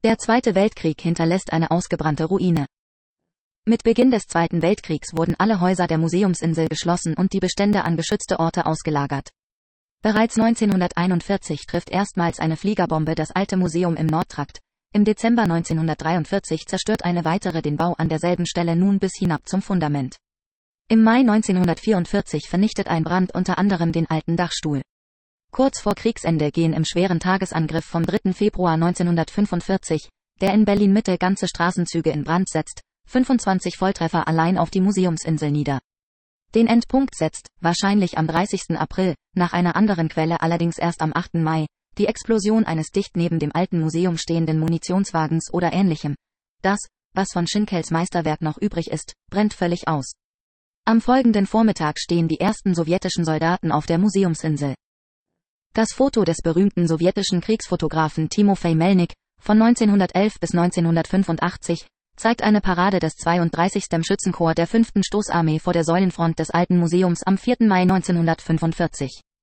Der Zweite Weltkrieg hinterlässt eine ausgebrannte Ruine. Mit Beginn des Zweiten Weltkriegs wurden alle Häuser der Museumsinsel geschlossen und die Bestände an geschützte Orte ausgelagert. Bereits 1941 trifft erstmals eine Fliegerbombe das alte Museum im Nordtrakt. Im Dezember 1943 zerstört eine weitere den Bau an derselben Stelle nun bis hinab zum Fundament. Im Mai 1944 vernichtet ein Brand unter anderem den alten Dachstuhl. Kurz vor Kriegsende gehen im schweren Tagesangriff vom 3. Februar 1945, der in Berlin-Mitte ganze Straßenzüge in Brand setzt, 25 Volltreffer allein auf die Museumsinsel nieder. Den Endpunkt setzt, wahrscheinlich am 30. April, nach einer anderen Quelle allerdings erst am 8. Mai, die Explosion eines dicht neben dem alten Museum stehenden Munitionswagens oder ähnlichem. Das, was von Schinkels Meisterwerk noch übrig ist, brennt völlig aus. Am folgenden Vormittag stehen die ersten sowjetischen Soldaten auf der Museumsinsel. Das Foto des berühmten sowjetischen Kriegsfotografen Timofei Melnik, von 1911 bis 1985, zeigt eine Parade des 32. Schützenkorps der 5. Stoßarmee vor der Säulenfront des alten Museums am 4. Mai 1945.